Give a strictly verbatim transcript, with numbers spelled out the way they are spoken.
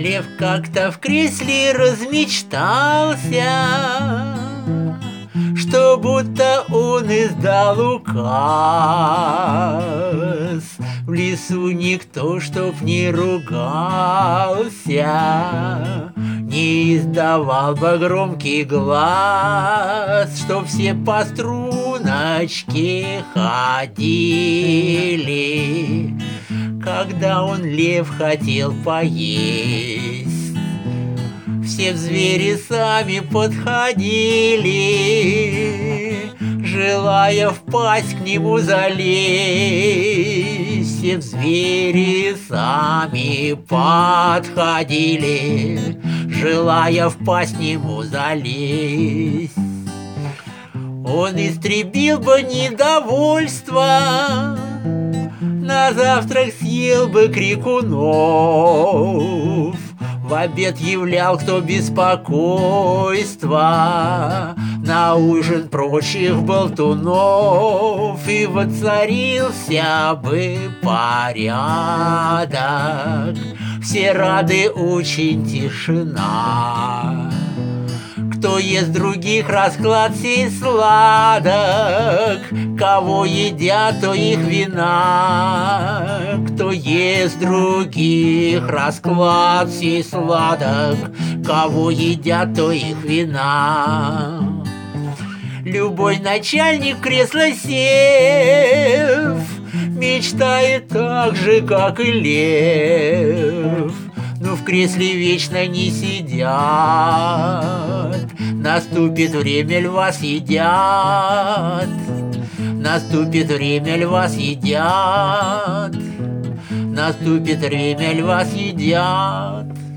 Лев как-то в кресле размечтался, что будто он издал указ. В лесу никто, чтоб не ругался, не издавал бы громкий глаз, чтоб все по струночке ходили, когда он, лев, хотел поесть. Все в звери сами подходили, желая впасть к нему залезть. Все в звери сами подходили, желая впасть к нему залезть. Он истребил бы недовольство, на завтрак съел бы крикунов, в обед являл кто беспокойство, на ужин прочих болтунов, и воцарился бы порядок. Все рады, очень тишина. Кто ест других, расклад сей сладок, кого едят, то их вина. Кто ест других, расклад сей сладок, кого едят, то их вина. Любой начальник в кресло сев мечтает так же, как и лев, но в кресле вечно не сидят. Наступит время, льва съедят. Наступит время, льва съедят. Наступит время, льва съедят.